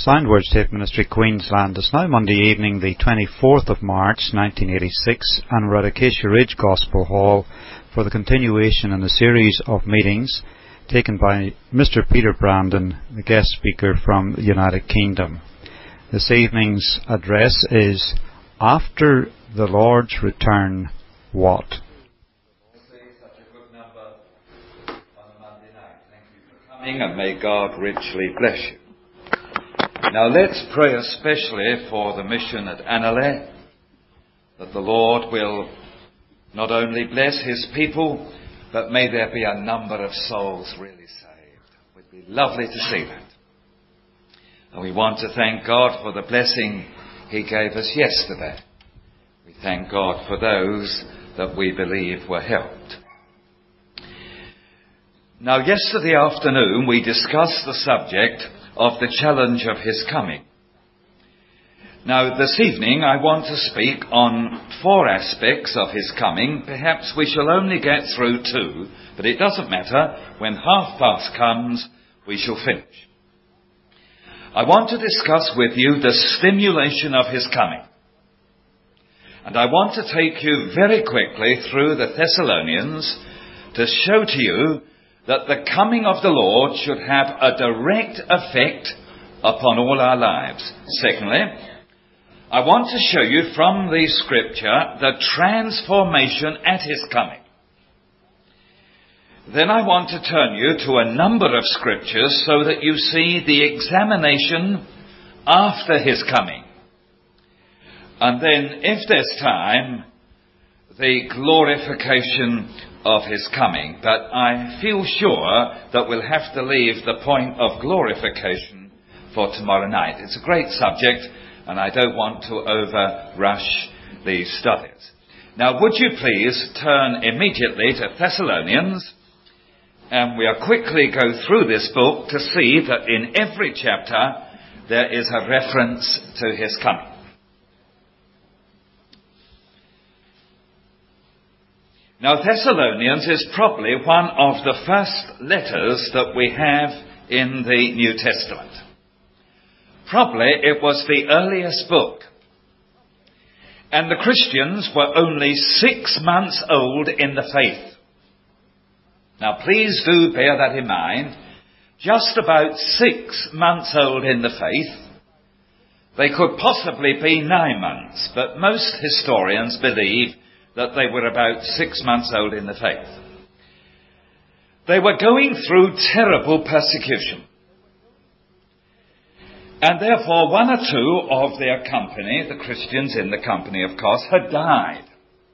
Soundword State Ministry, Queensland. It's now Monday evening, the 24th of March 1986, and we're at Acacia Ridge Gospel Hall for the continuation in the series of meetings taken by Mr. Peter Brandon, the guest speaker from the United Kingdom. This evening's address is After the Lord's Return, What? And may God richly bless you. Now let's pray especially for the mission at Annerley, that the Lord will not only bless his people, but may there be a number of souls really saved. It would be lovely to see that. And we want to thank God for the blessing he gave us yesterday. We thank God for those that we believe were helped. Now, yesterday afternoon we discussed the subject of the challenge of his coming. Now, this evening I want to speak on 4 aspects of his coming. Perhaps we shall only get through 2, but it doesn't matter. When past comes, we shall finish. I want to discuss with you the stimulation of his coming. And I want to take you very quickly through the Thessalonians to show to you that the coming of the Lord should have a direct effect upon all our lives. Secondly, I want to show you from the scripture the transformation at his coming. Then I want to turn you to a number of scriptures so that you see the examination after his coming. And then, if there's time, the glorification of his coming. But I feel sure that we'll have to leave the point of glorification for tomorrow night. It's a great subject, and I don't want to overrush these studies. Now, would you please turn immediately to Thessalonians, and we'll quickly go through this book to see that in every chapter there is a reference to his coming. Now, Thessalonians is probably one of the first letters that we have in the New Testament. Probably it was the earliest book. And the Christians were only 6 months old in the faith. Now, please do bear that in mind. Just about 6 months old in the faith. They could possibly be 9 months, but most historians believe that they were about 6 months old in the faith. They were going through terrible persecution. And therefore 1 or 2 of their company, the Christians in the company of course, had died.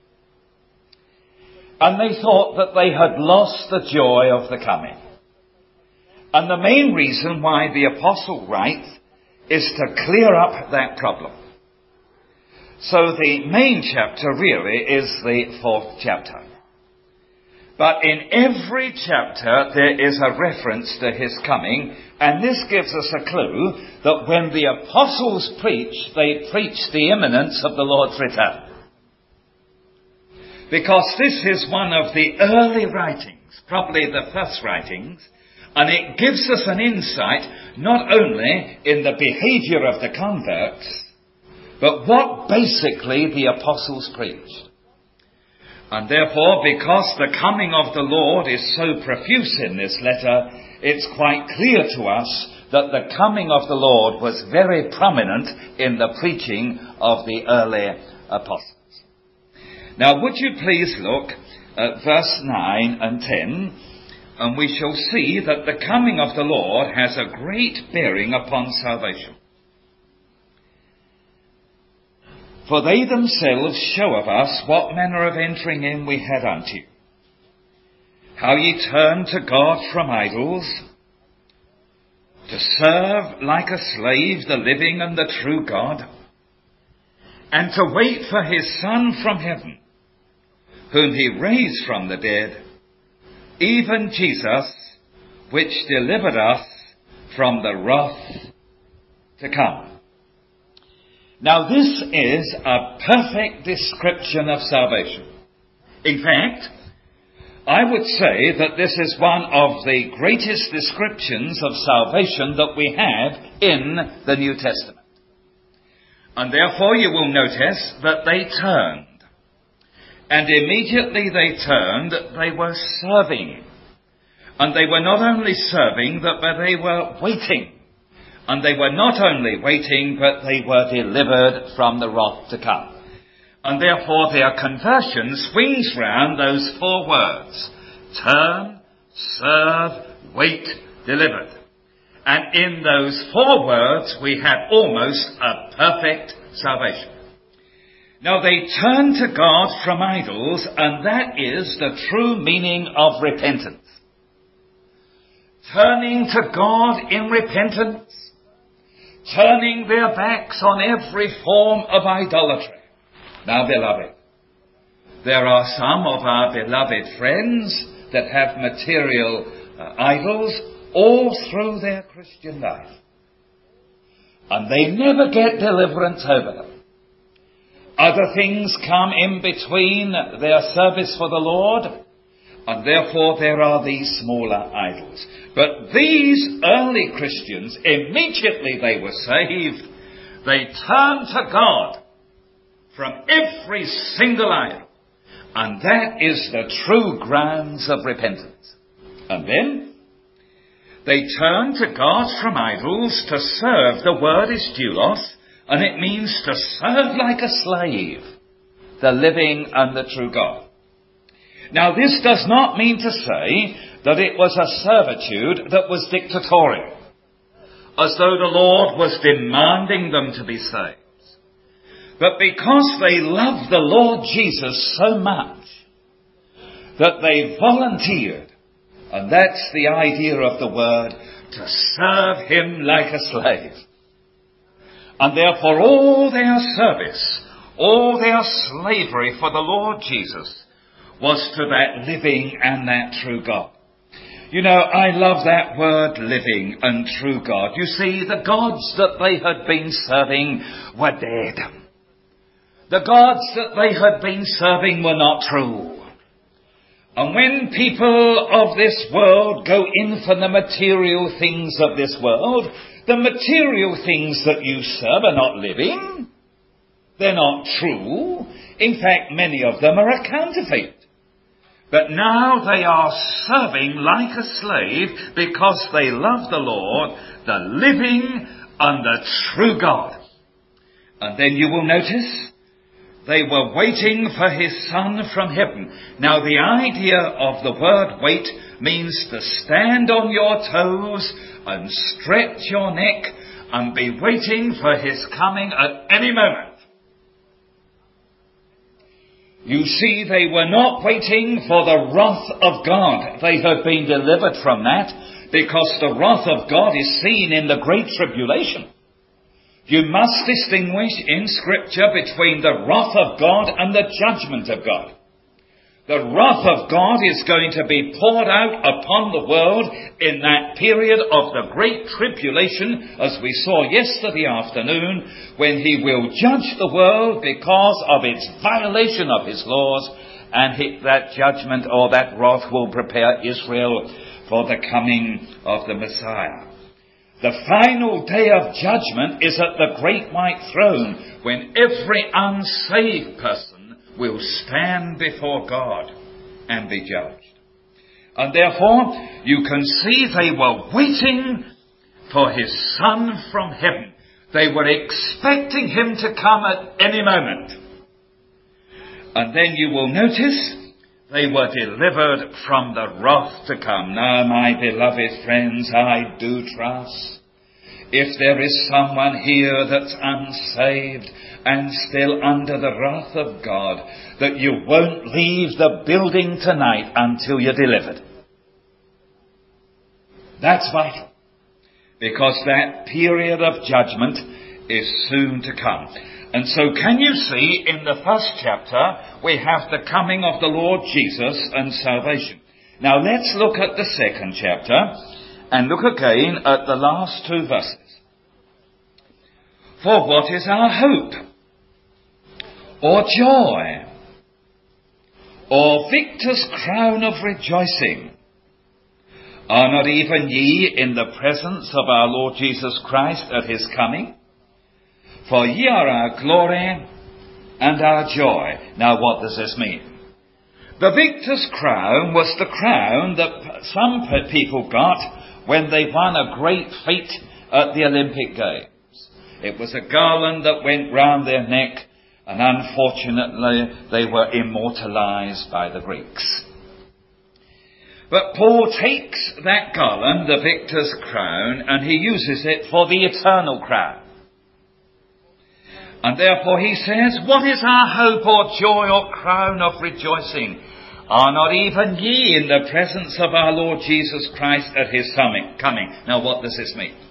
And they thought that they had lost the joy of the coming. And the main reason why the apostle writes is to clear up that problem. So the main chapter really is the 4th chapter. But in every chapter there is a reference to his coming, and this gives us a clue that when the apostles preached, they preached the imminence of the Lord's return. Because this is one of the early writings, probably the first writings, and it gives us an insight not only in the behavior of the converts, but what basically the apostles preached. And therefore, because the coming of the Lord is so profuse in this letter, it's quite clear to us that the coming of the Lord was very prominent in the preaching of the early apostles. Now, would you please look at verse 9 and 10, and we shall see that the coming of the Lord has a great bearing upon salvation. For they themselves show of us what manner of entering in we had unto you, how ye turned to God from idols, to serve like a slave the living and the true God, and to wait for his Son from heaven, whom he raised from the dead, even Jesus, which delivered us from the wrath to come. Now, this is a perfect description of salvation. In fact, I would say that this is one of the greatest descriptions of salvation that we have in the New Testament. And therefore you will notice that they turned. And immediately they turned, they were serving. And they were not only serving, but they were waiting. And they were not only waiting, but they were delivered from the wrath to come. And therefore their conversion swings round those 4 words. Turn, serve, wait, delivered. And in those 4 words we have almost a perfect salvation. Now they turn to God from idols, and that is the true meaning of repentance. Turning to God in repentance, turning their backs on every form of idolatry. Now, beloved, there are some of our beloved friends that have material idols all through their Christian life. And they never get deliverance over them. Other things come in between their service for the Lord, and therefore there are these smaller idols. But these early Christians, immediately they were saved, they turned to God from every single idol. And that is the true grounds of repentance. And then they turn to God from idols to serve. The word is doulos, and it means to serve like a slave, the living and the true God. Now this does not mean to say that it was a servitude that was dictatorial, as though the Lord was demanding them to be saved. But because they loved the Lord Jesus so much that they volunteered, and that's the idea of the word, to serve him like a slave. And therefore all their service, all their slavery for the Lord Jesus was to that living and that true God. You know, I love that word, living and true God. You see, the gods that they had been serving were dead. The gods that they had been serving were not true. And when people of this world go in for the material things of this world, the material things that you serve are not living. They're not true. In fact, many of them are a counterfeit. But now they are serving like a slave because they love the Lord, the living and the true God. And then you will notice they were waiting for his Son from heaven. Now the idea of the word wait means to stand on your toes and stretch your neck and be waiting for his coming at any moment. You see, they were not waiting for the wrath of God. They had been delivered from that because the wrath of God is seen in the great tribulation. You must distinguish in Scripture between the wrath of God and the judgment of God. The wrath of God is going to be poured out upon the world in that period of the great tribulation, as we saw yesterday afternoon, when he will judge the world because of its violation of his laws, and that judgment or that wrath will prepare Israel for the coming of the Messiah. The final day of judgment is at the great white throne, when every unsaved person will stand before God and be judged. And therefore, you can see they were waiting for his Son from heaven. They were expecting him to come at any moment. And then you will notice they were delivered from the wrath to come. Now, my beloved friends, I do trust, if there is someone here that's unsaved and still under the wrath of God, that you won't leave the building tonight until you're delivered. That's vital, because that period of judgment is soon to come. And so can you see, in the first chapter, we have the coming of the Lord Jesus and salvation. Now let's look at the second chapter, and look again at the last 2 verses. For what is our hope, or joy, or victor's crown of rejoicing? Are not even ye in the presence of our Lord Jesus Christ at his coming? For ye are our glory and our joy. Now what does this mean? The victor's crown was the crown that some people got when they won a great feat at the Olympic Games. It was a garland that went round their neck, and unfortunately they were immortalized by the Greeks. But Paul takes that garland, the victor's crown, and he uses it for the eternal crown. And therefore he says, what is our hope or joy or crown of rejoicing? Are not even ye in the presence of our Lord Jesus Christ at his coming? Now what does this mean?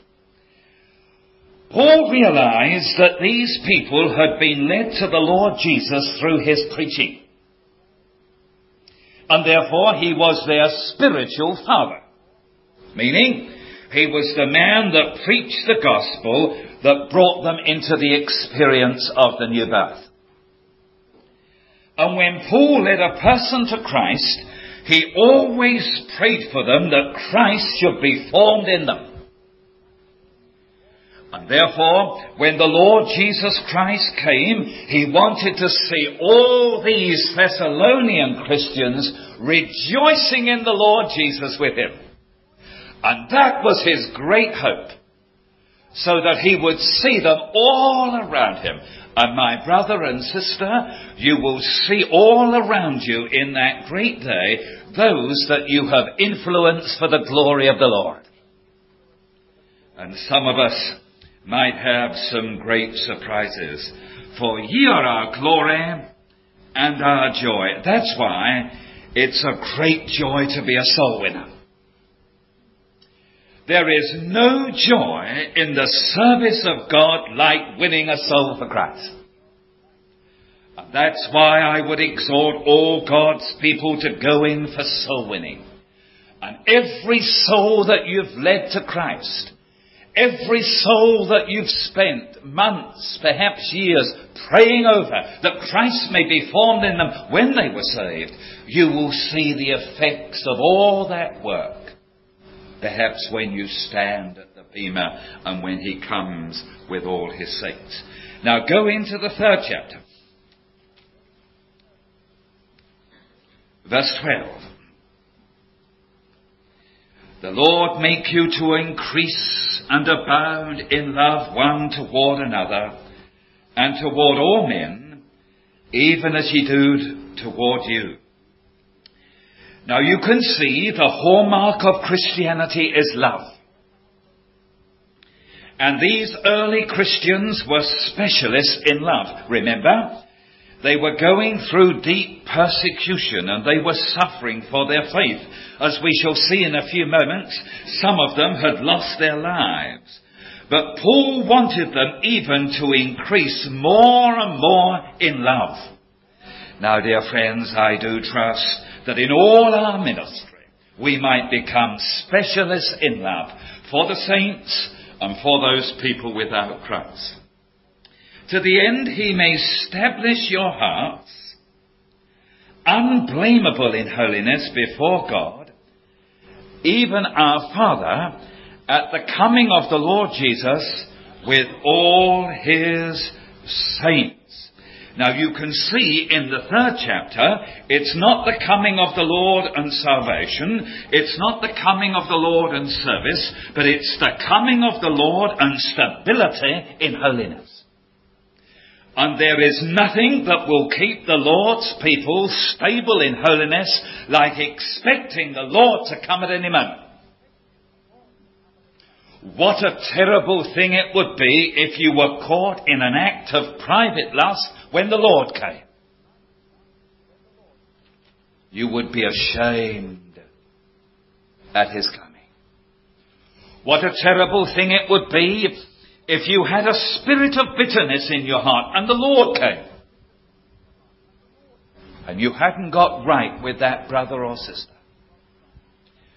Paul realized that these people had been led to the Lord Jesus through his preaching. And therefore he was their spiritual father. Meaning, he was the man that preached the gospel that brought them into the experience of the new birth. And when Paul led a person to Christ, he always prayed for them that Christ should be formed in them. And therefore, when the Lord Jesus Christ came, he wanted to see all these Thessalonian Christians rejoicing in the Lord Jesus with him. And that was his great hope, so that he would see them all around him. And my brother and sister, you will see all around you in that great day those that you have influenced for the glory of the Lord. And some of us might have some great surprises. For ye are our glory and our joy. That's why it's a great joy to be a soul winner. There is no joy in the service of God like winning a soul for Christ. And that's why I would exhort all God's people to go in for soul winning. And every soul that you've led to Christ, every soul that you've spent months, perhaps years, praying over, that Christ may be formed in them when they were saved, you will see the effects of all that work. Perhaps when you stand at the bema and when he comes with all his saints. Now go into the 3rd chapter. Verse 12. The Lord make you to increase and abound in love one toward another, and toward all men, even as ye do toward you. Now you can see the hallmark of Christianity is love. And these early Christians were specialists in love. Remember, they were going through deep persecution and they were suffering for their faith. As we shall see in a few moments, some of them had lost their lives. But Paul wanted them even to increase more and more in love. Now, dear friends, I do trust that in all our ministry we might become specialists in love for the saints and for those people without Christ. To the end he may establish your hearts unblameable in holiness before God, even our Father, at the coming of the Lord Jesus with all his saints. Now you can see in the 3rd chapter, it's not the coming of the Lord and salvation, it's not the coming of the Lord and service, but it's the coming of the Lord and stability in holiness. And there is nothing that will keep the Lord's people stable in holiness like expecting the Lord to come at any moment. What a terrible thing it would be if you were caught in an act of private lust when the Lord came. You would be ashamed at his coming. What a terrible thing it would be if you had a spirit of bitterness in your heart and the Lord came and you hadn't got right with that brother or sister.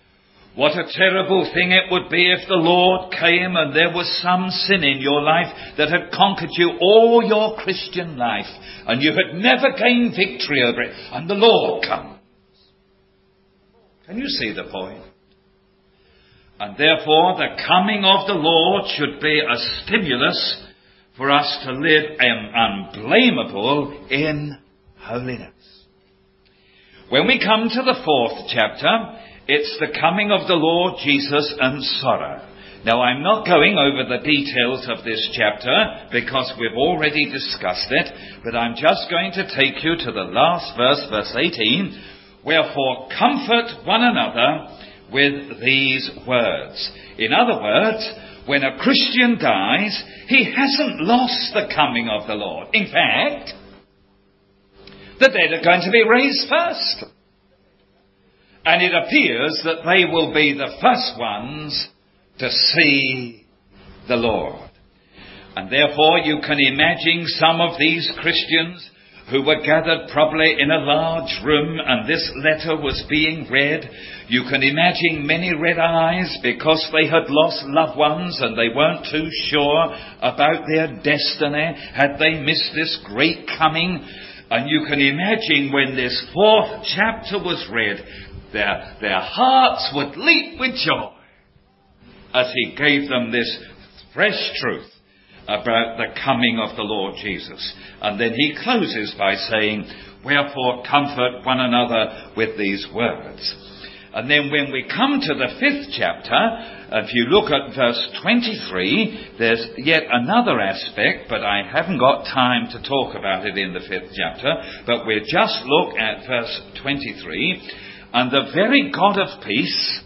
What a terrible thing it would be if the Lord came and there was some sin in your life that had conquered you all your Christian life and you had never gained victory over it, and the Lord comes. Can you see the point? And therefore the coming of the Lord should be a stimulus for us to live unblameable in holiness. When we come to the 4th chapter, it's the coming of the Lord Jesus and sorrow. Now, I'm not going over the details of this chapter because we've already discussed it, but I'm just going to take you to the last verse, verse 18. Wherefore, comfort one another with these words. In other words, when a Christian dies, he hasn't lost the coming of the Lord. In fact, the dead are going to be raised first. And it appears that they will be the first ones to see the Lord. And therefore you can imagine some of these Christians who were gathered probably in a large room and this letter was being read. You can imagine many red eyes because they had lost loved ones and they weren't too sure about their destiny. Had they missed this great coming? And you can imagine when this 4th chapter was read, their hearts would leap with joy as he gave them this fresh truth about the coming of the Lord Jesus. And then he closes by saying, wherefore comfort one another with these words. And then when we come to the 5th chapter, if you look at verse 23, there's yet another aspect, but I haven't got time to talk about it in the 5th chapter, but we'll just look at verse 23. And the very God of peace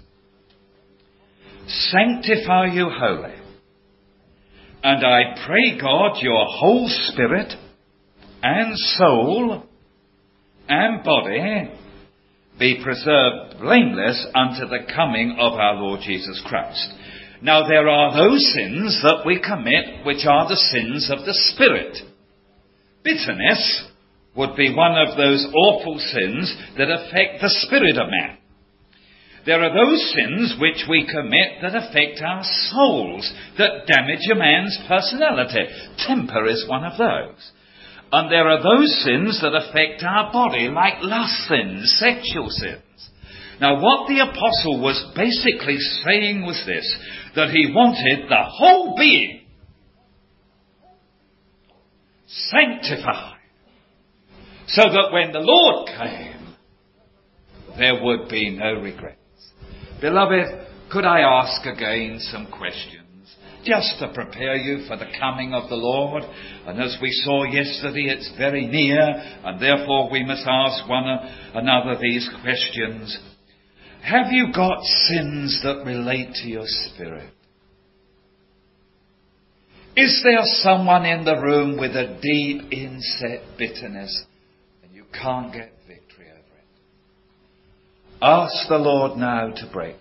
sanctify you wholly. And I pray God your whole spirit and soul and body be preserved blameless unto the coming of our Lord Jesus Christ. Now there are those sins that we commit which are the sins of the spirit. Bitterness would be one of those awful sins that affect the spirit of man. There are those sins which we commit that affect our souls, that damage a man's personality. Temper is one of those. And there are those sins that affect our body, like lust sins, sexual sins. Now what the apostle was basically saying was this, that he wanted the whole being sanctified, so that when the Lord came, there would be no regrets. Beloved, could I ask again some questions, just to prepare you for the coming of the Lord? And as we saw yesterday, it's very near, and therefore we must ask one another these questions. Have you got sins that relate to your spirit? Is there someone in the room with a deep inset bitterness and you can't get victory over it? Ask the Lord now to break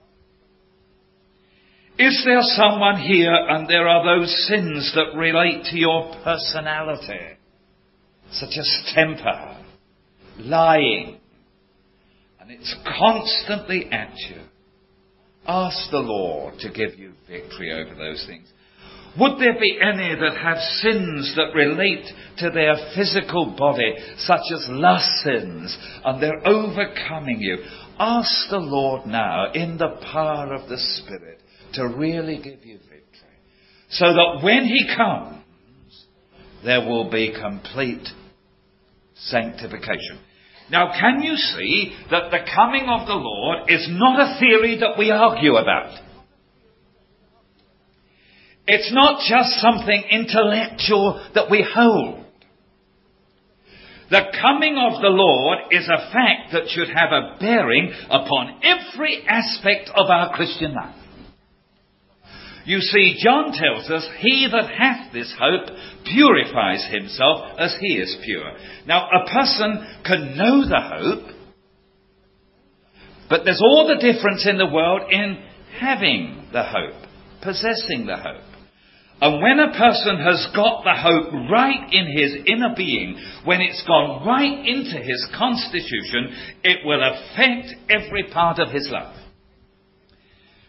you. Is there someone here and there are those sins that relate to your personality, such as temper, lying, and it's constantly at you? Ask the Lord to give you victory over those things. Would there be any that have sins that relate to their physical body, such as lust sins, and they're overcoming you? Ask the Lord now, in the power of the Spirit, to really give you victory, so that when He comes, there will be complete sanctification. Now, can you see that the coming of the Lord is not a theory that we argue about? It's not just something intellectual that we hold. The coming of the Lord is a fact that should have a bearing upon every aspect of our Christian life. You see, John tells us, he that hath this hope purifies himself as he is pure. Now, a person can know the hope, but there's all the difference in the world in having the hope, possessing the hope. And when a person has got the hope right in his inner being, when it's gone right into his constitution, it will affect every part of his life.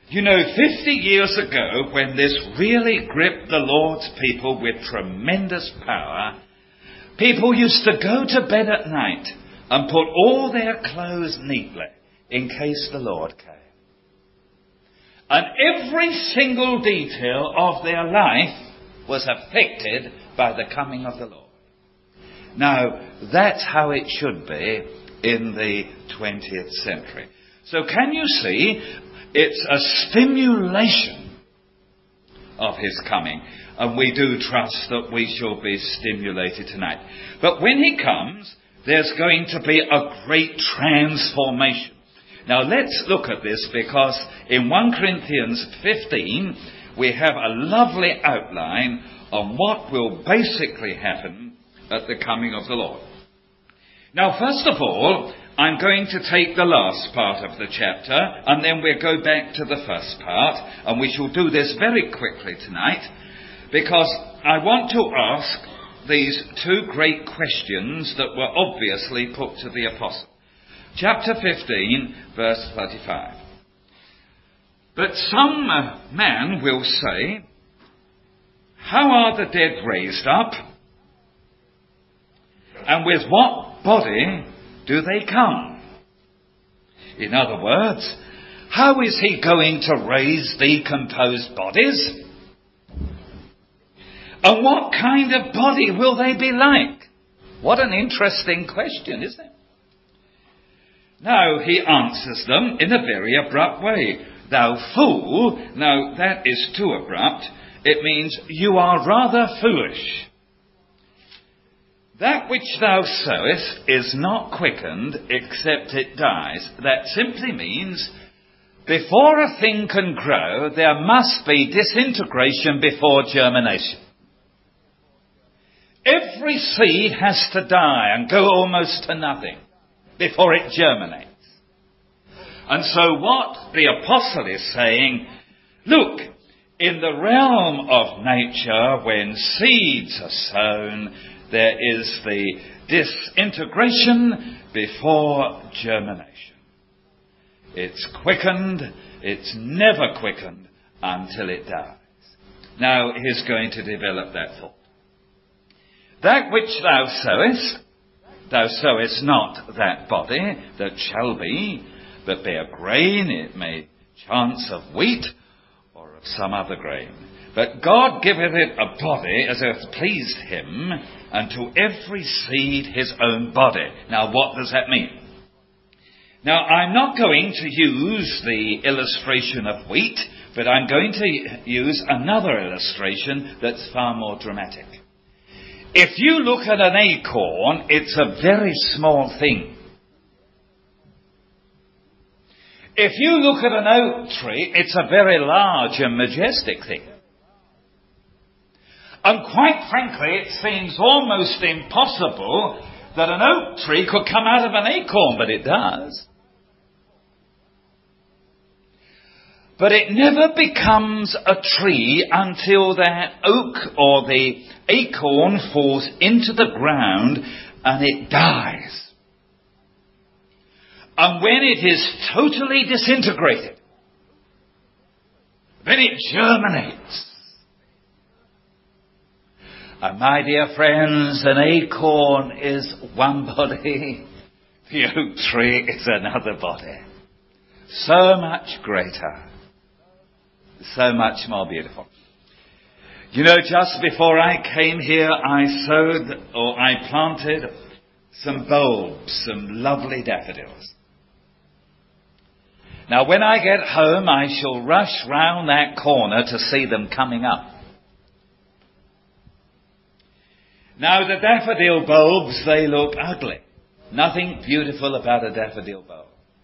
You know, 50 years ago, when this really gripped the Lord's people with tremendous power, people used to go to bed at night and put all their clothes neatly in case the Lord came. And every single detail of their life was affected by the coming of the Lord. Now, that's how it should be in the 20th century. So can you see, it's a stimulation of his coming. And we do trust that we shall be stimulated tonight. But when he comes, there's going to be a great transformation. Now let's look at this, because in 1 Corinthians 15, we have a lovely outline on what will basically happen at the coming of the Lord. Now, first of all, I'm going to take the last part of the chapter, and then we'll go back to the first part, and we shall do this very quickly tonight, because I want to ask these two great questions that were obviously put to the apostle. Chapter 15, verse 35. But some man will say, how are the dead raised up? And with what body do they come? In other words, how is he going to raise decomposed bodies? And what kind of body will they be like? What an interesting question, isn't it? Now he answers them in a very abrupt way. Thou fool. Now that is too abrupt. It means you are rather foolish. That which thou sowest is not quickened except it dies. That simply means before a thing can grow, there must be disintegration before germination. Every seed has to die and go almost to nothing before it germinates. And so what the apostle is saying, look, in the realm of nature, when seeds are sown, there is the disintegration before germination. It's quickened, it's never quickened until it dies. Now he's going to develop that thought. That which thou sowest not that body that shall be, but bear grain, it may chance of wheat or of some other grain. But God giveth it a body as it hath pleased him, and to every seed his own body. Now what does that mean? Now I'm not going to use the illustration of wheat, but I'm going to use another illustration that's far more dramatic. If you look at an acorn, it's a very small thing. If you look at an oak tree, it's a very large and majestic thing. And quite frankly, it seems almost impossible that an oak tree could come out of an acorn, but it does. But it never becomes a tree until that oak or the acorn falls into the ground and it dies. And when it is totally disintegrated, then it germinates. And my dear friends, an acorn is one body, the oak tree is another body. So much greater, so much more beautiful. You know, just before I came here, I planted some bulbs, some lovely daffodils. Now when I get home, I shall rush round that corner to see them coming up. Now the daffodil bulbs, they look ugly. Nothing beautiful about a daffodil bulb.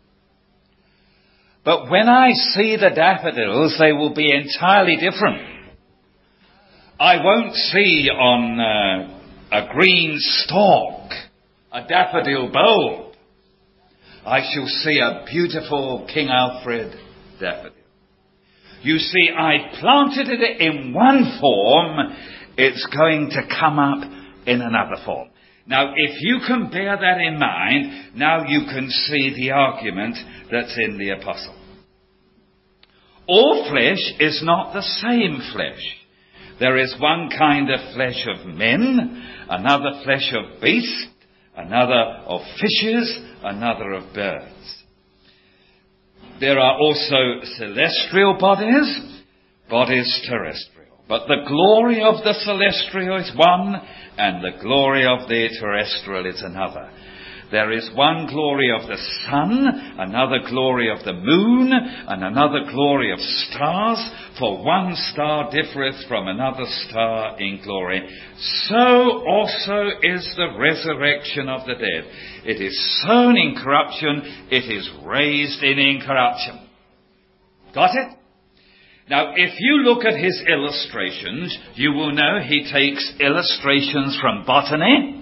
But when I see the daffodils, they will be entirely different. I won't see on a green stalk a daffodil bulb. I shall see a beautiful King Alfred daffodil. You see, I planted it in one form, it's going to come up in another form. Now, if you can bear that in mind, now you can see the argument that's in the apostle. All flesh is not the same flesh. There is one kind of flesh of men, another flesh of beasts, another of fishes, another of birds. There are also celestial bodies, bodies terrestrial. But the glory of the celestial is one, and the glory of the terrestrial is another. There is one glory of the sun, another glory of the moon, and another glory of stars, for one star differeth from another star in glory. So also is the resurrection of the dead. It is sown in corruption, it is raised in incorruption. Got it? Now, if you look at his illustrations, you will know he takes illustrations from botany.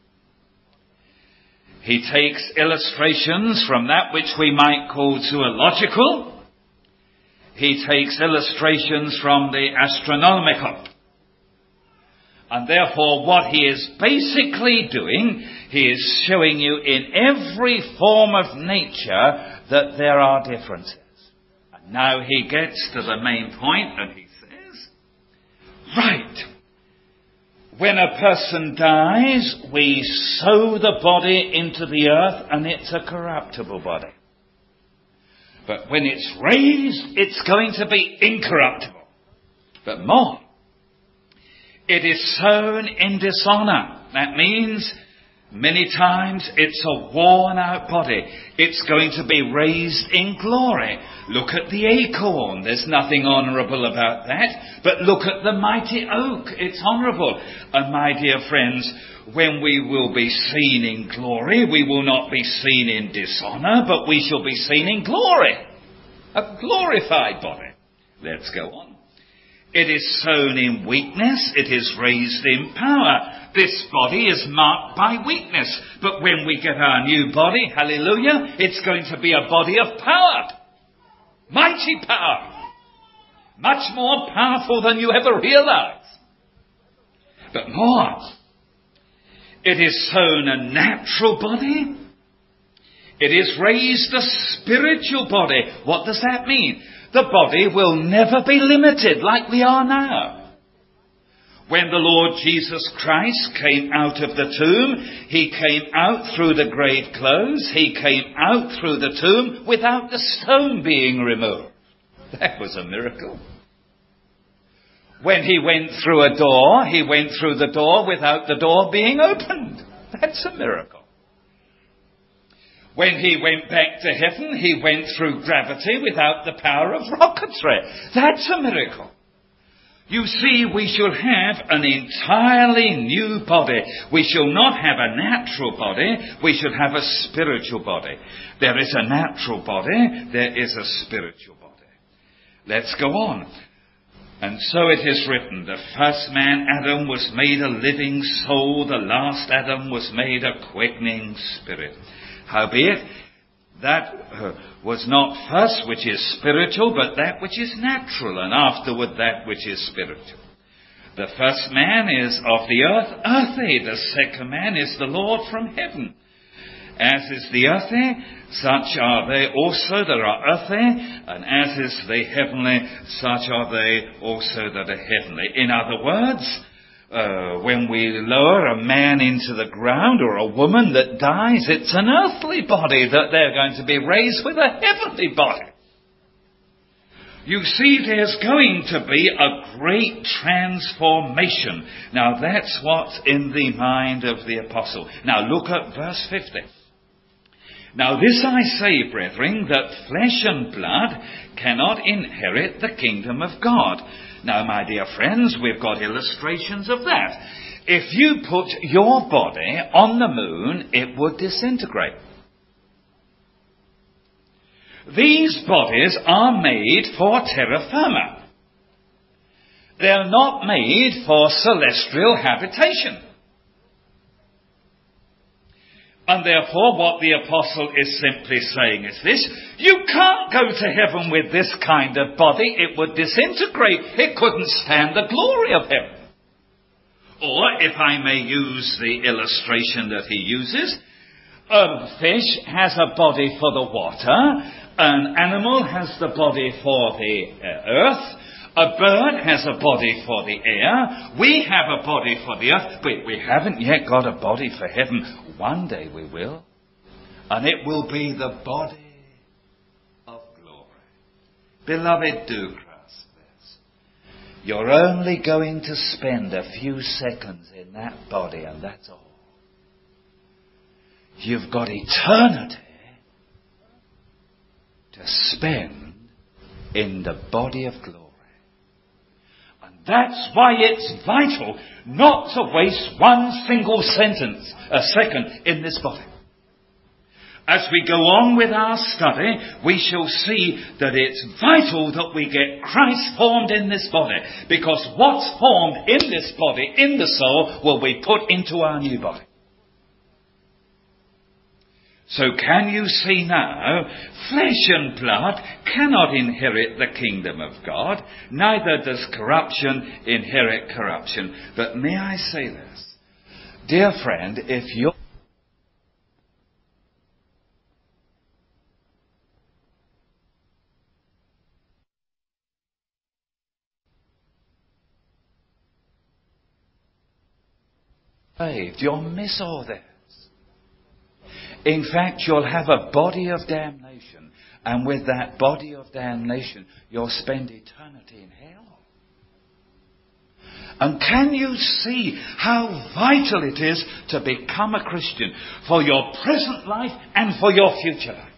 He takes illustrations from that which we might call zoological. He takes illustrations from the astronomical. And therefore, what he is basically doing, he is showing you in every form of nature that there are differences. Now he gets to the main point and he says, right, when a person dies, we sow the body into the earth and it's a corruptible body. But when it's raised, it's going to be incorruptible. But more, it is sown in dishonor. That means many times it's a worn out body. It's going to be raised in glory. Look at the acorn. There's nothing honourable about that. But look at the mighty oak. It's honourable. And my dear friends, when we will be seen in glory, we will not be seen in dishonour, but we shall be seen in glory. A glorified body. Let's go on. It is sown in weakness, it is raised in power. This body is marked by weakness. But when we get our new body, hallelujah, it's going to be a body of power. Mighty power. Much more powerful than you ever realize. But more, it is sown a natural body. It is raised a spiritual body. What does that mean? The body will never be limited like we are now. When the Lord Jesus Christ came out of the tomb, he came out through the grave clothes. He came out through the tomb without the stone being removed. That was a miracle. When he went through a door, he went through the door without the door being opened. That's a miracle. When he went back to heaven, he went through gravity without the power of rocketry. That's a miracle. You see, we shall have an entirely new body. We shall not have a natural body. We shall have a spiritual body. There is a natural body. There is a spiritual body. Let's go on. And so it is written, the first man, Adam, was made a living soul. The last Adam was made a quickening spirit. Howbeit, that was not first which is spiritual, but that which is natural, and afterward that which is spiritual. The first man is of the earth, earthy. The second man is the Lord from heaven. As is the earthy, such are they also that are earthy, and as is the heavenly, such are they also that are heavenly. In other words, when we lower a man into the ground or a woman that dies, it's an earthly body that they're going to be raised with a heavenly body. You see, there's going to be a great transformation. Now that's what's in the mind of the apostle. Now look at verse 50. Now this I say, brethren, that flesh and blood cannot inherit the kingdom of God. Now, my dear friends, we've got illustrations of that. If you put your body on the moon, it would disintegrate. These bodies are made for terra firma. They're not made for celestial habitation. And therefore, what the apostle is simply saying is this: you can't go to heaven with this kind of body. It would disintegrate. It couldn't stand the glory of heaven. Or, if I may use the illustration that he uses, A fish has a body for the water. An animal has the body for the earth. A bird has a body for the air. We have a body for the earth, but we haven't yet got a body for heaven. One day we will. And it will be the body of glory. Beloved, do grasp this. You're only going to spend a few seconds in that body, and that's all. You've got eternity to spend in the body of glory. And that's why it's vital not to waste one single second in this body. As we go on with our study, we shall see that it's vital that we get Christ formed in this body, because what's formed in this body, in the soul, will be put into our new body. So can you see now, flesh and blood cannot inherit the kingdom of God, neither does corruption inherit corruption. But may I say this, dear friend, if you're saved, you'll miss all this. In fact, you'll have a body of damnation, and with that body of damnation, you'll spend eternity in hell. And can you see how vital it is to become a Christian for your present life and for your future life?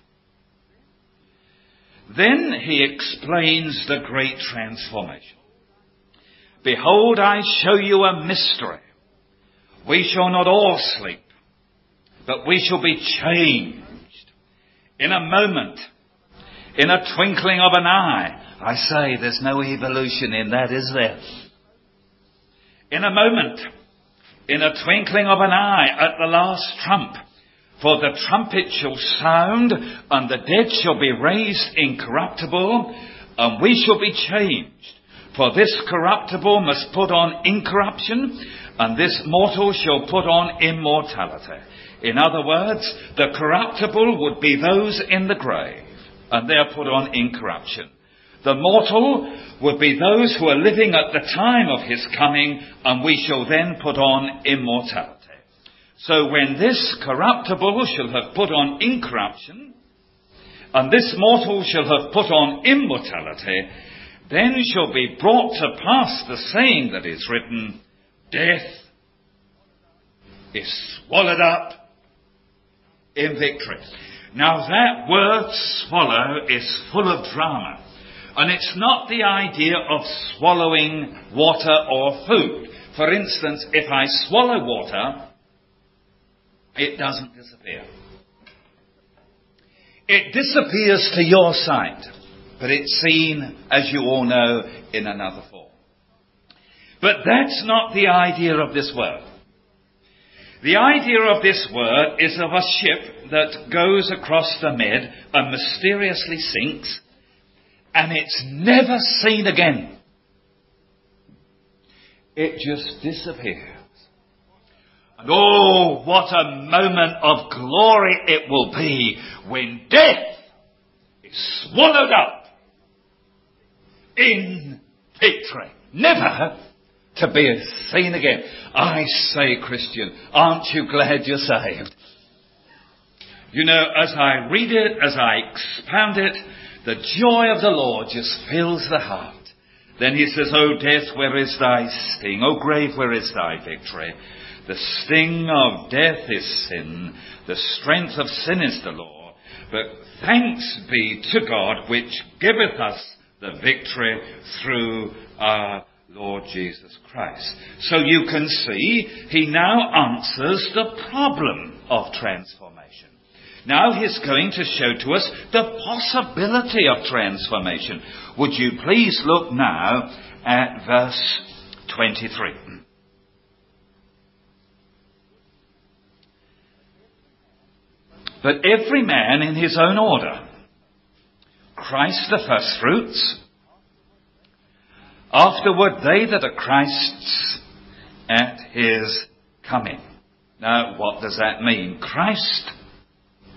Then he explains the great transformation. Behold, I show you a mystery. We shall not all sleep, but we shall be changed in a moment, in a twinkling of an eye. I say, there's no evolution in that, is there? In a moment, in a twinkling of an eye, at the last trump. For the trumpet shall sound, and the dead shall be raised incorruptible, and we shall be changed. For this corruptible must put on incorruption, and this mortal shall put on immortality. In other words, the corruptible would be those in the grave, and they are put on incorruption. The mortal would be those who are living at the time of his coming, and we shall then put on immortality. So when this corruptible shall have put on incorruption, and this mortal shall have put on immortality, then shall be brought to pass the saying that is written, death is swallowed up in victory. Now that word swallow is full of drama. And it's not the idea of swallowing water or food. For instance, if I swallow water, it doesn't disappear. It disappears to your sight, but it's seen, as you all know, in another form. But that's not the idea of this word. The idea of this word is of a ship that goes across the Med and mysteriously sinks, and it's never seen again. It just disappears. And oh, what a moment of glory it will be when death is swallowed up in victory. Never to be seen again. I say, Christian, aren't you glad you're saved? You know, as I read it, as I expound it, the joy of the Lord just fills the heart. Then he says, O death, where is thy sting? O grave, where is thy victory? The sting of death is sin. The strength of sin is the law. But thanks be to God, which giveth us the victory through our Lord Jesus Christ. So you can see, he now answers the problem of transformation. Now he's going to show to us the possibility of transformation. Would you please look now at verse 23. But every man in his own order. Christ the firstfruits. Afterward they that are Christ's at his coming. Now what does that mean? Christ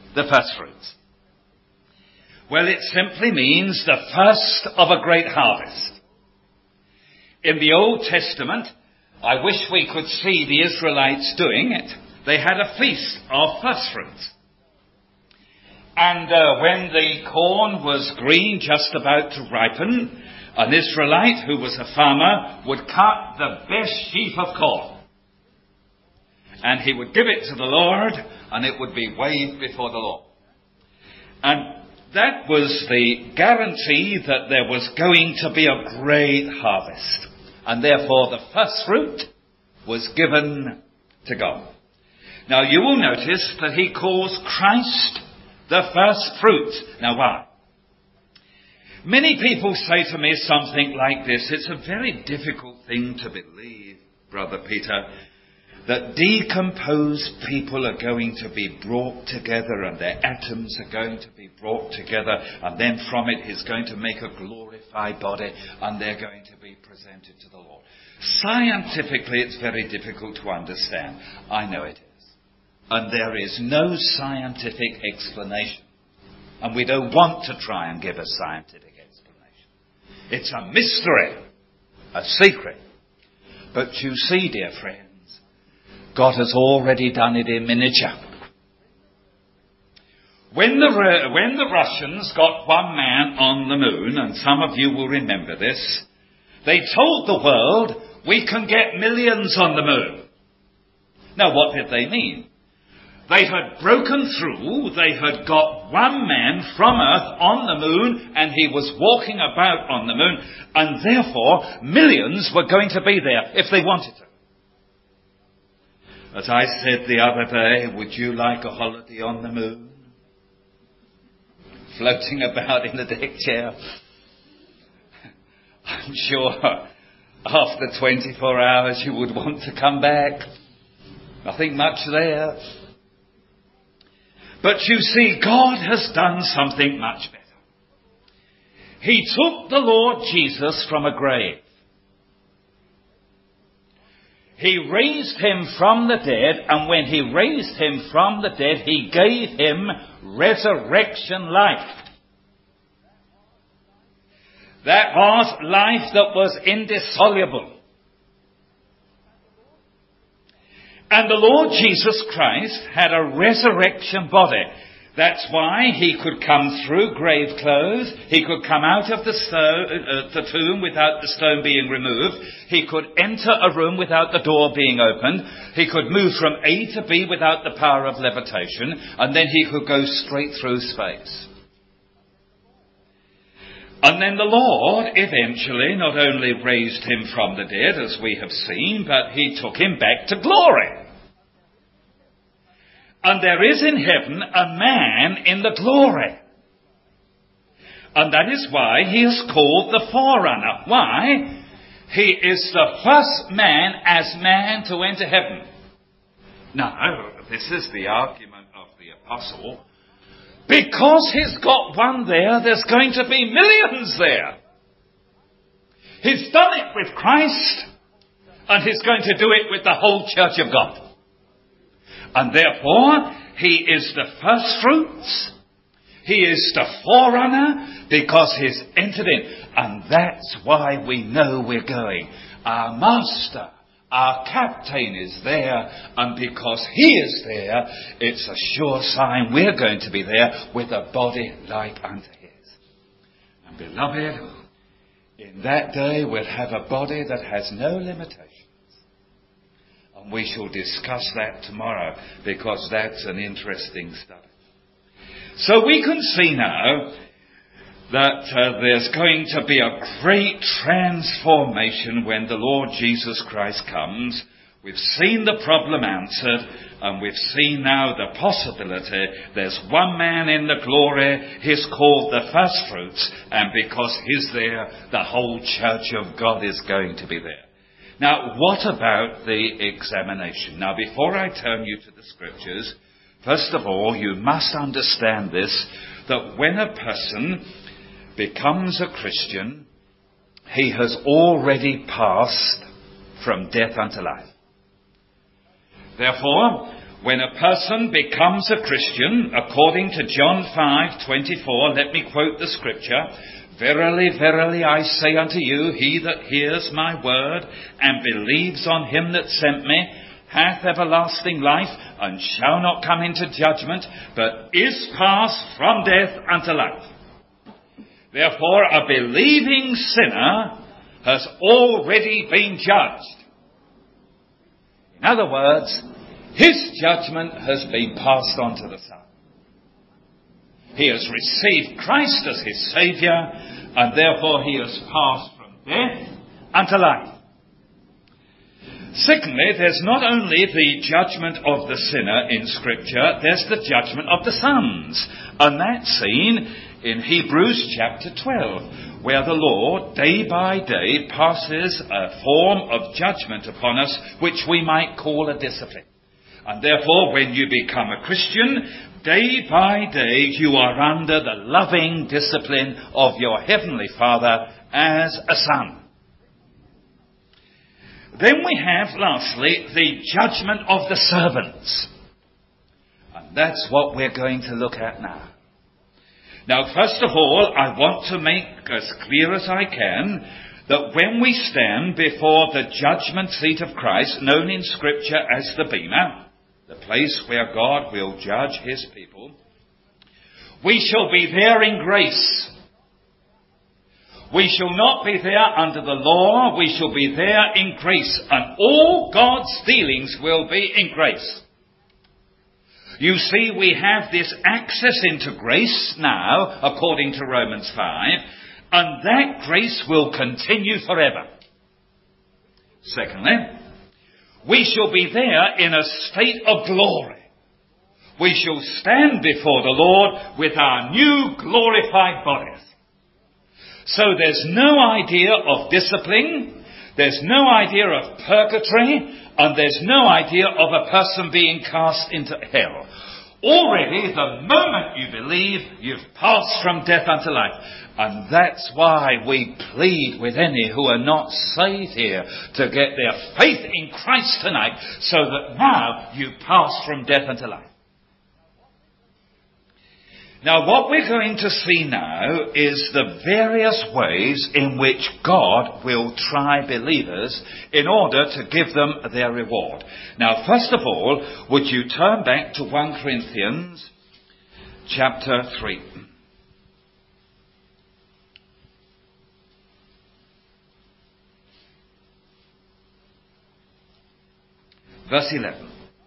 the first fruits? Well, it simply means the first of a great harvest. In the Old Testament, I wish we could see the Israelites doing it. They had a feast of first fruits. And when the corn was green, just about to ripen, an Israelite who was a farmer would cut the best sheaf of corn. And he would give it to the Lord, and it would be waved before the Lord. And that was the guarantee that there was going to be a great harvest. And therefore the first fruit was given to God. Now you will notice that he calls Christ the first fruit. Now why? Many people say to me something like this: it's a very difficult thing to believe, Brother Peter, that decomposed people are going to be brought together and their atoms are going to be brought together, and then from it is going to make a glorified body and they're going to be presented to the Lord. Scientifically, it's very difficult to understand. I know it is. And there is no scientific explanation. And we don't want to try and give a scientific explanation. It's a mystery, a secret. But you see, dear friends, God has already done it in miniature. When the Russians got one man on the moon, and some of you will remember this, they told the world, we can get millions on the moon. Now, what did they mean? They had broken through, they had got one man from Earth on the moon, and he was walking about on the moon, and therefore millions were going to be there if they wanted to. As I said the other day, would you like a holiday on the moon? Floating about in the deck chair. I'm sure after 24 hours you would want to come back. Nothing much there. But you see, God has done something much better. He took the Lord Jesus from a grave. He raised him from the dead, and when he raised him from the dead, he gave him resurrection life. That was life that was indissoluble. And the Lord Jesus Christ had a resurrection body. That's why he could come through grave clothes. He could come out of the tomb without the stone being removed. He could enter a room without the door being opened. He could move from A to B without the power of levitation. And then he could go straight through space. And then the Lord eventually not only raised him from the dead, as we have seen, but he took him back to glory. And there is in heaven a man in the glory. And that is why he is called the forerunner. Why? He is the first man as man to enter heaven. Now, this is the argument of the apostle. Because he's got one there, there's going to be millions there. He's done it with Christ, and he's going to do it with the whole church of God. And therefore, he is the first fruits. He is the forerunner because he's entered in. And that's why we know we're going. Our master, our captain is there, and because he is there, it's a sure sign we're going to be there with a body like unto his. And beloved, in that day we'll have a body that has no limitations. And we shall discuss that tomorrow, because that's an interesting study. So we can see now that there's going to be a great transformation when the Lord Jesus Christ comes. We've seen the problem answered, and we've seen now the possibility. There's one man in the glory. He's called the first fruits, and because he's there, the whole church of God is going to be there. Now, what about the examination? Now, before I turn you to the scriptures, first of all, you must understand this, that when a person becomes a Christian, he has already passed from death unto life. Therefore, When a person becomes a Christian, according to John 5:24, let me quote the scripture, "Verily, verily, I say unto you, he that hears my word and believes on him that sent me hath everlasting life, and shall not come into judgment, but is passed from death unto life." Therefore, a believing sinner has already been judged. In other words, his judgment has been passed on to the Son. He has received Christ as his Saviour, and therefore he has passed from death unto life. Secondly, there's not only the judgment of the sinner in Scripture, there's the judgment of the sons. And that's seen in Hebrews chapter 12, where the Lord, day by day, passes a form of judgment upon us, which we might call a discipline. And therefore, when you become a Christian, day by day you are under the loving discipline of your Heavenly Father as a son. Then we have, lastly, the judgment of the servants. And that's what we're going to look at now. Now, first of all, I want to make as clear as I can that when we stand before the judgment seat of Christ, known in Scripture as the Bema, the place where God will judge his people, we shall be there in grace. We shall not be there under the law, we shall be there in grace, and all God's dealings will be in grace. You see, we have this access into grace now, according to Romans 5, and that grace will continue forever. Secondly, we shall be there in a state of glory. We shall stand before the Lord with our new glorified bodies. So there's no idea of discipline, there's no idea of purgatory, and there's no idea of a person being cast into hell. Already, the moment you believe, you've passed from death unto life. And that's why we plead with any who are not saved here to get their faith in Christ tonight, so that now you pass from death unto life. Now, what we're going to see now is the various ways in which God will try believers in order to give them their reward. Now, first of all, would you turn back to 1 Corinthians chapter 3. Verse 11.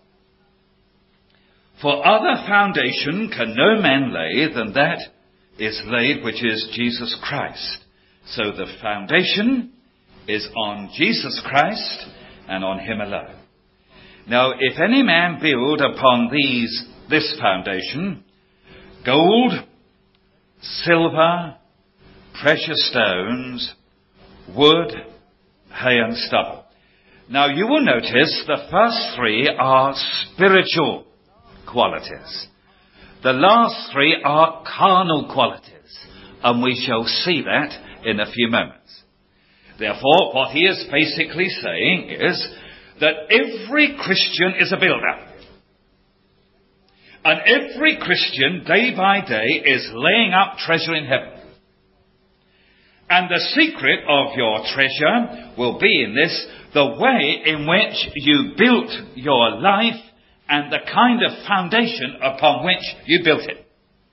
For other foundation can no man lay than that is laid, which is Jesus Christ. So the foundation is on Jesus Christ and on him alone. Now, if any man build upon this foundation, gold, silver, precious stones, wood, hay and stubble. Now, you will notice the first three are spiritual qualities. The last three are carnal qualities, and we shall see that in a few moments. Therefore, what he is basically saying is that every Christian is a builder. And every Christian, day by day, is laying up treasure in heaven. And the secret of your treasure will be in this, the way in which you built your life and the kind of foundation upon which you built it.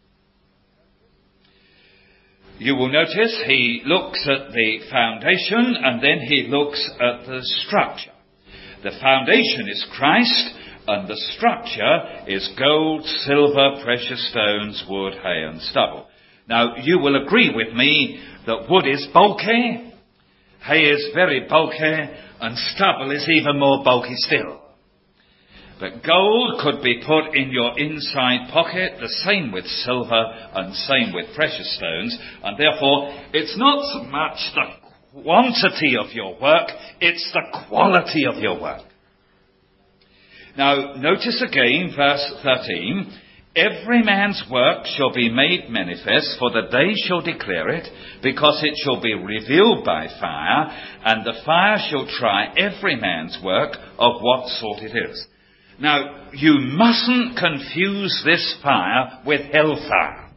You will notice he looks at the foundation and then he looks at the structure. The foundation is Christ and the structure is gold, silver, precious stones, wood, hay and stubble. Now, you will agree with me that wood is bulky, hay is very bulky, and stubble is even more bulky still. But gold could be put in your inside pocket, the same with silver and same with precious stones, and therefore it's not so much the quantity of your work, it's the quality of your work. Now, notice again verse 13, every man's work shall be made manifest, for the day shall declare it, because it shall be revealed by fire, and the fire shall try every man's work of what sort it is. Now, you mustn't confuse this fire with hellfire.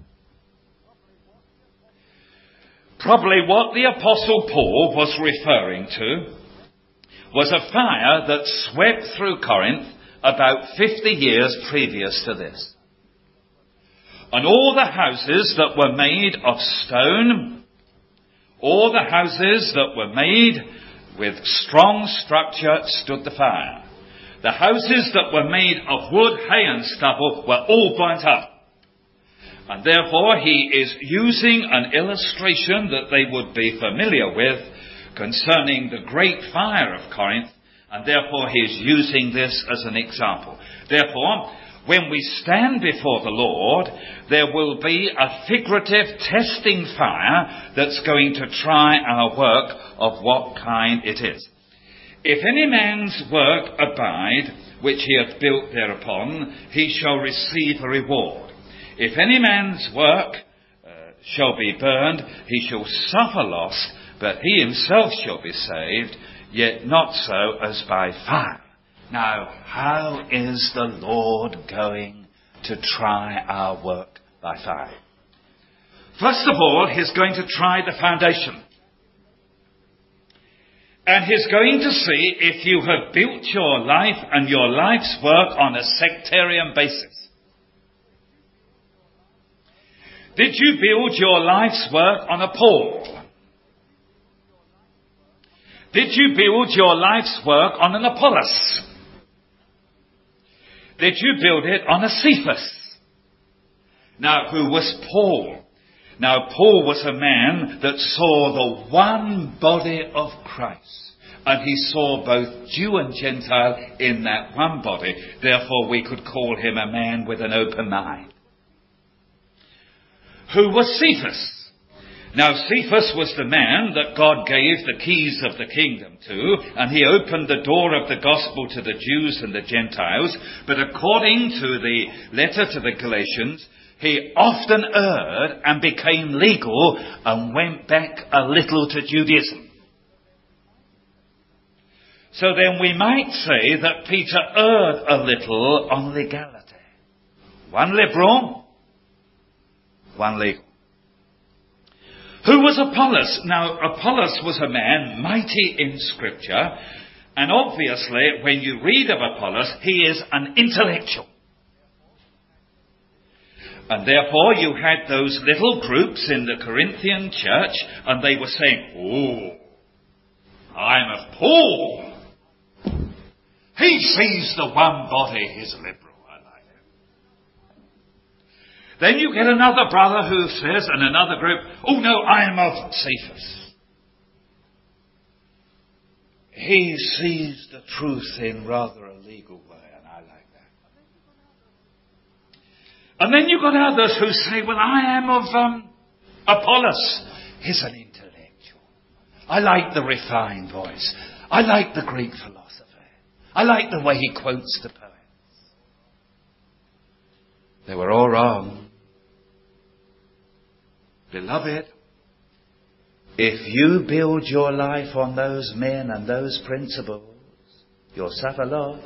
Probably what the Apostle Paul was referring to was a fire that swept through Corinth about 50 years previous to this. And all the houses that were made of stone, all the houses that were made with strong structure stood the fire. The houses that were made of wood, hay and stubble were all burnt up. And therefore he is using an illustration that they would be familiar with concerning the great fire of Corinth, and therefore he is using this as an example. Therefore, when we stand before the Lord, there will be a figurative testing fire that's going to try our work of what kind it is. If any man's work abide, which he hath built thereupon, he shall receive a reward. If any man's work shall be burned, he shall suffer loss, but he himself shall be saved, yet not so as by fire. Now, how is the Lord going to try our work by fire? First of all, he's going to try the foundation. And he's going to see if you have built your life and your life's work on a sectarian basis. Did you build your life's work on a Paul? Did you build your life's work on an Apollos? Did you build it on a Cephas? Now, who was Paul? Now, Paul was a man that saw the one body of Christ. And he saw both Jew and Gentile in that one body. Therefore, we could call him a man with an open mind. Who was Cephas? Now, Cephas was the man that God gave the keys of the kingdom to, and he opened the door of the gospel to the Jews and the Gentiles. But according to the letter to the Galatians, he often erred and became legal and went back a little to Judaism. So then we might say that Peter erred a little on legality. One liberal, one legal. Who was Apollos? Now, Apollos was a man mighty in Scripture, and obviously when you read of Apollos, he is an intellectual. And therefore you had those little groups in the Corinthian church, and they were saying, "Oh, I'm of Paul. He sees the one body, he's liberal, I like it." Then you get another brother who says, and another group, "Oh no, I'm of Cephas. He sees the truth in rather a legal way, and I like that." And then you've got others who say, "Well, I am of Apollos. He's an intellectual. I like the refined voice. I like the Greek philosophy. I like the way he quotes the poets." They were all wrong. Beloved, if you build your life on those men and those principles, you'll suffer loss.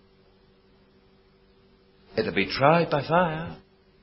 It'll be tried by fire.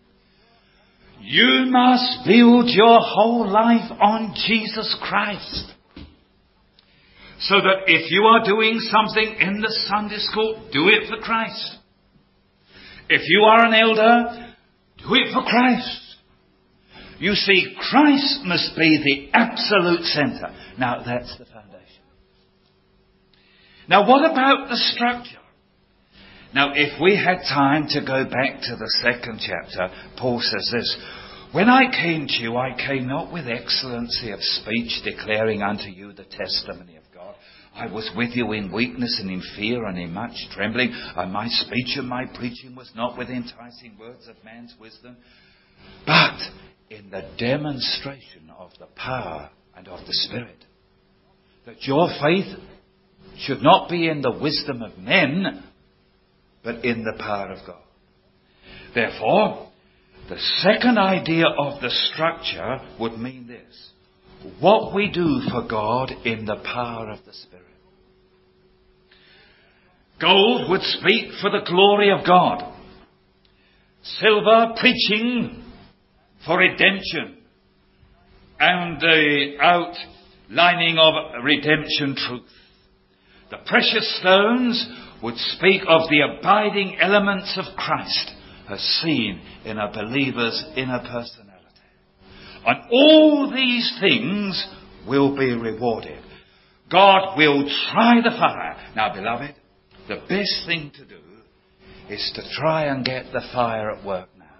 You must build your whole life on Jesus Christ. So that if you are doing something in the Sunday school, do it for Christ. If you are an elder, do it for Christ. You see, Christ must be the absolute centre. Now, that's the foundation. Now, what about the structure? Now, if we had time to go back to the 2nd chapter, Paul says this: "When I came to you, I came not with excellency of speech, declaring unto you the testimony of God. I was with you in weakness and in fear and in much trembling. And my speech and my preaching was not with enticing words of man's wisdom, but in the demonstration of the power and of the Spirit. That your faith should not be in the wisdom of men, but in the power of God." Therefore, the second idea of the structure would mean this: what we do for God in the power of the Spirit. Gold would speak for the glory of God. Silver preaching for redemption and the outlining of redemption truth. The precious stones would speak of the abiding elements of Christ as seen in a believer's inner personality. And all these things will be rewarded. God will try the fire. Now, beloved, the best thing to do is to try and get the fire at work now.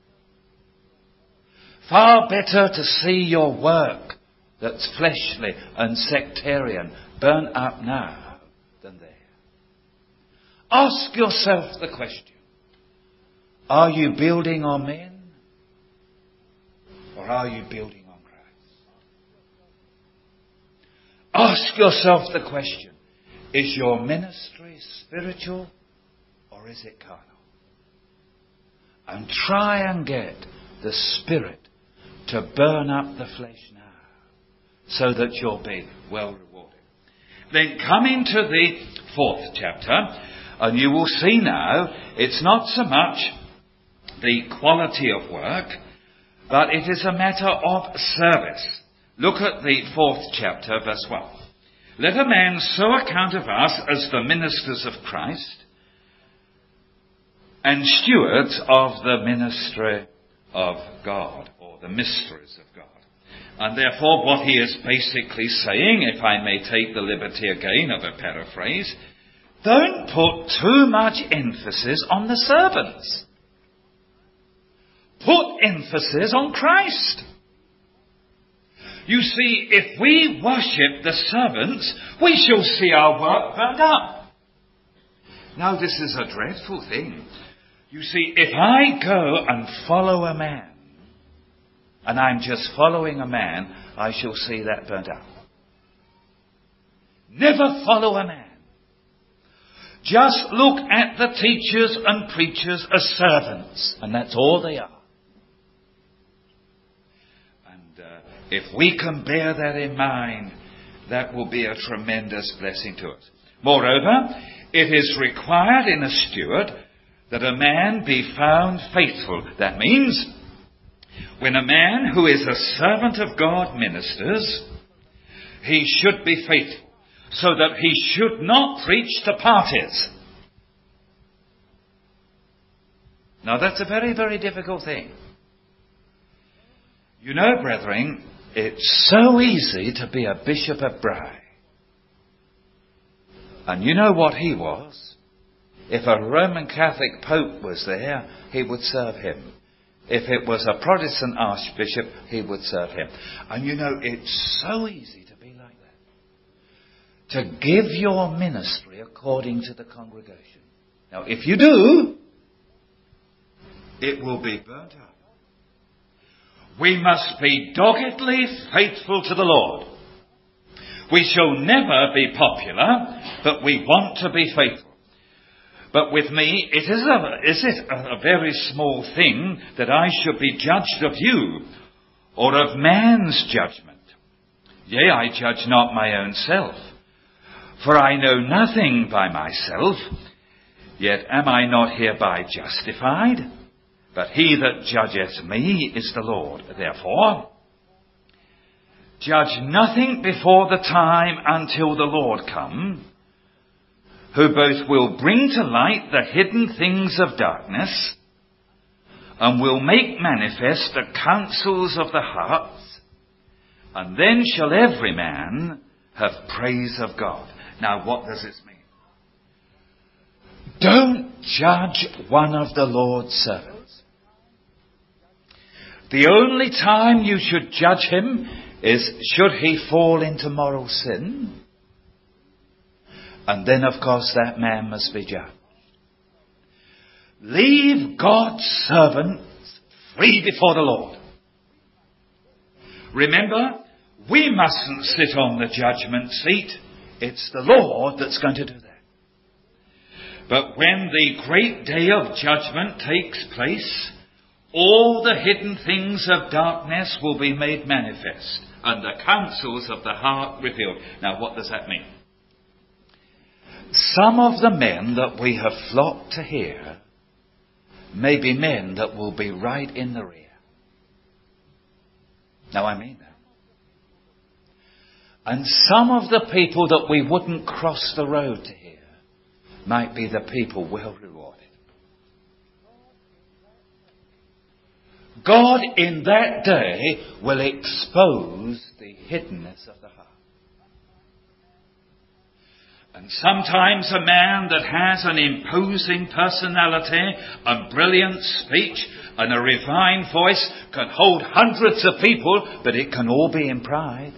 Far better to see your work that's fleshly and sectarian burnt up now than there. Ask yourself the question, are you building on men or are you building on Christ? Ask yourself the question, is your ministry spiritual or is it carnal? And try and get the Spirit to burn up the flesh now so that you'll be well rewarded. Then come into the 4th chapter and you will see now it's not so much the quality of work, but it is a matter of service. Look at the 4th chapter, verse 12. Let a man so account of us as the ministers of Christ and stewards of the ministry of God, or the mysteries of God. And therefore what he is basically saying, if I may take the liberty again of a paraphrase, don't put too much emphasis on the servants. Put emphasis on Christ. You see, if we worship the servants, we shall see our work burned up. Now, this is a dreadful thing. You see, if I go and follow a man, and I'm just following a man, I shall see that burnt up. Never follow a man. Just look at the teachers and preachers as servants, and that's all they are. If we can bear that in mind, that will be a tremendous blessing to us. Moreover, it is required in a steward that a man be found faithful. That means, when a man who is a servant of God ministers, he should be faithful, so that he should not preach to parties. Now that's a very, very difficult thing. You know, brethren, it's so easy to be a bishop of Bray. And you know what he was? If a Roman Catholic Pope was there, he would serve him. If it was a Protestant Archbishop, he would serve him. And you know, it's so easy to be like that. To give your ministry according to the congregation. Now, if you do, it will be burnt up. We must be doggedly faithful to the Lord. We shall never be popular, but we want to be faithful. But with me, is it a very small thing that I should be judged of you, or of man's judgment? Yea, I judge not my own self, for I know nothing by myself, yet am I not hereby justified? But he that judgeth me is the Lord. Therefore, judge nothing before the time until the Lord come, who both will bring to light the hidden things of darkness, and will make manifest the counsels of the hearts, and then shall every man have praise of God. Now, what does this mean? Don't judge one of the Lord's servants. The only time you should judge him is should he fall into moral sin. And then, of course, that man must be judged. Leave God's servants free before the Lord. Remember, we mustn't sit on the judgment seat. It's the Lord that's going to do that. But when the great day of judgment takes place, all the hidden things of darkness will be made manifest, and the counsels of the heart revealed. Now, what does that mean? some of the men that we have flocked to hear may be men that will be right in the rear. Now I mean that. And some of the people that we wouldn't cross the road to hear might be the people well rewarded. God in that day will expose the hiddenness of the heart. And sometimes a man that has an imposing personality, a brilliant speech, and a refined voice can hold hundreds of people, but it can all be in pride.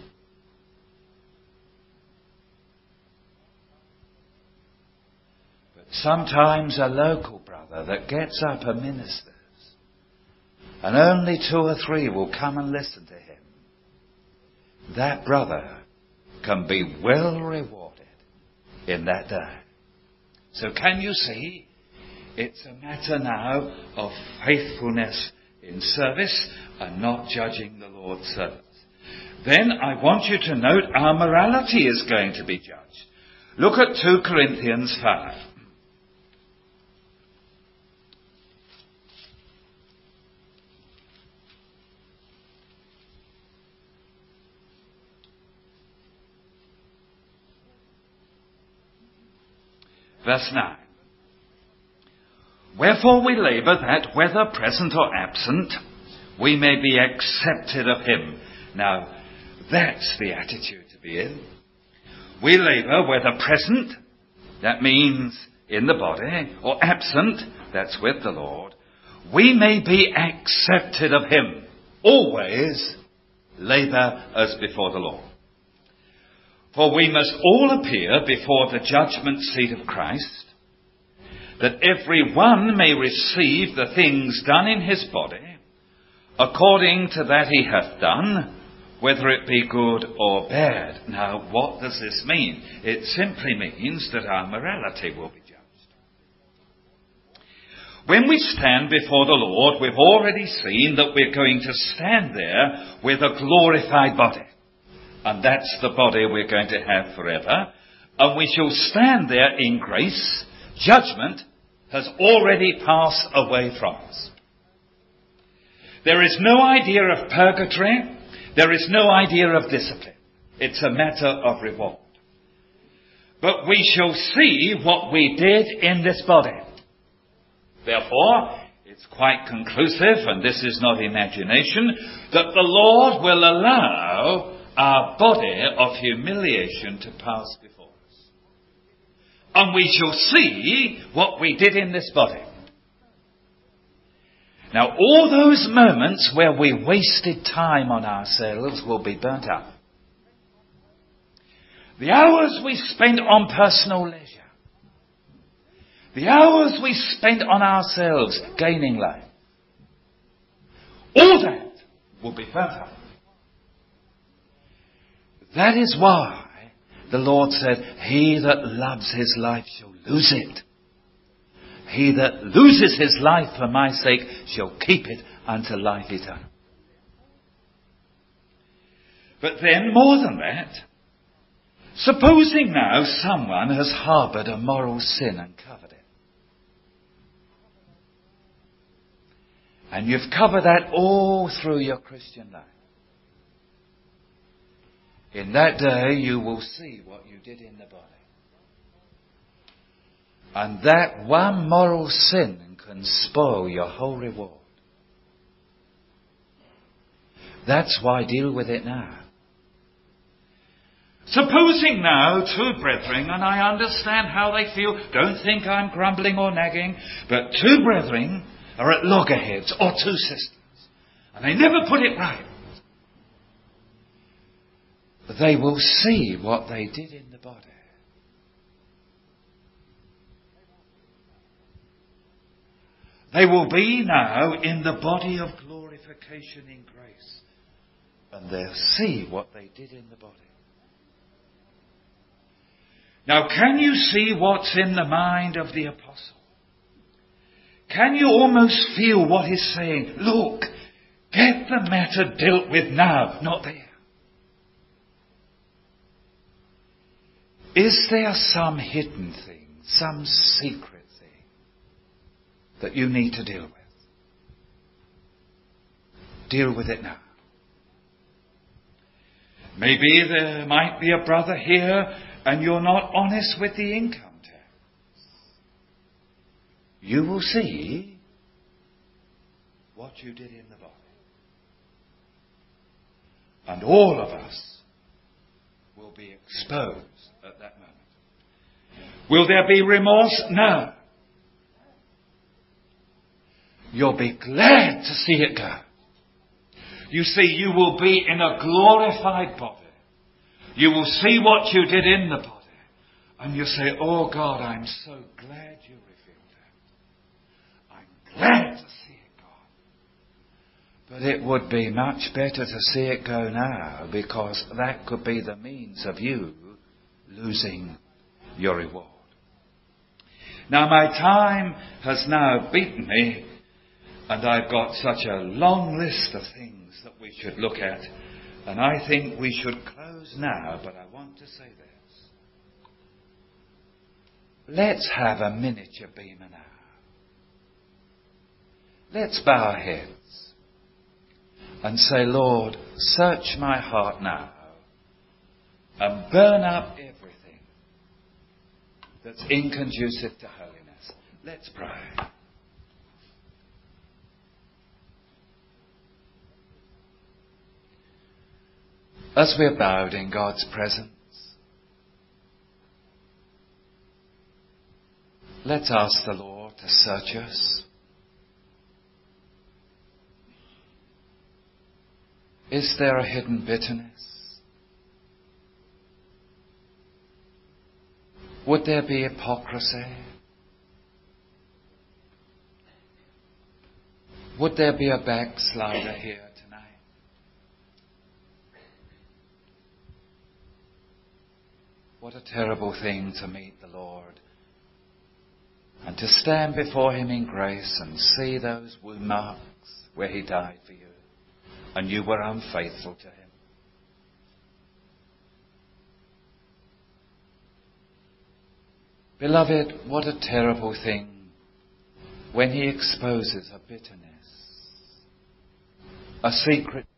But sometimes a local brother that gets up and ministers, and only 2 or 3 will come and listen to him, that brother can be well rewarded in that day. So can you see? It's a matter now of faithfulness in service and not judging the Lord's servants. Then I want you to note our morality is going to be judged. Look at 2 Corinthians 5. Verse 9. Wherefore we labour that, whether present or absent, we may be accepted of him. Now, that's the attitude to be in. We labour whether present, that means in the body, or absent, that's with the Lord, we may be accepted of him. Always labour as before the Lord. For we must all appear before the judgment seat of Christ, that every one may receive the things done in his body, according to that he hath done, whether it be good or bad. Now, what does this mean? It simply means that our morality will be judged. When we stand before the Lord, we've already seen that we're going to stand there with a glorified body. And that's the body we're going to have forever. And we shall stand there in grace. Judgment has already passed away from us. There is no idea of purgatory. There is no idea of discipline. It's a matter of reward. But we shall see what we did in this body. Therefore, it's quite conclusive, and this is not imagination, that the Lord will allow our body of humiliation to pass before us. And we shall see what we did in this body. Now, all those moments where we wasted time on ourselves will be burnt up. The hours we spent on personal leisure, the hours we spent on ourselves gaining life, all that will be burnt up. That is why the Lord said, he that loves his life shall lose it. He that loses his life for my sake shall keep it unto life eternal. But then, more than that, supposing now someone has harboured a moral sin and covered it. And you've covered that all through your Christian life. In that day you will see what you did in the body. And that one moral sin can spoil your whole reward. That's why deal with it now. Supposing now 2 brethren, and I understand how they feel, don't think I'm grumbling or nagging, but 2 brethren are at loggerheads, or 2 sisters, and they never put it right. They will see what they did in the body. They will be now in the body of glorification in grace. And they'll see what they did in the body. Now, can you see what's in the mind of the apostle? Can you almost feel what he's saying? Look, get the matter dealt with now, not there. Is there some hidden thing, some secret thing that you need to deal with? Deal with it now. Maybe there might be a brother here and you're not honest with the income tax. You will see what you did in the body. And all of us will be exposed at that moment. Will there be remorse? No. You'll be glad to see it go. You see, you will be in a glorified body. You will see what you did in the body. And you say, oh God, I'm so glad you revealed it. I'm glad to see it go. But it would be much better to see it go now, because that could be the means of you losing your reward. Now my time has now beaten me, and I've got such a long list of things that we should look at, and I think we should close now, but I want to say this. Let's have a miniature bema now. Let's bow our heads and say, Lord, search my heart now and burn up everything that's inconducive to holiness. Let's pray. As we're bowed in God's presence, let's ask the Lord to search us. Is there a hidden bitterness? Would there be hypocrisy? Would there be a backslider here tonight? What a terrible thing to meet the Lord and to stand before Him in grace and see those wound marks where He died for you and you were unfaithful to Him. Beloved, what a terrible thing when He exposes a bitterness, a secret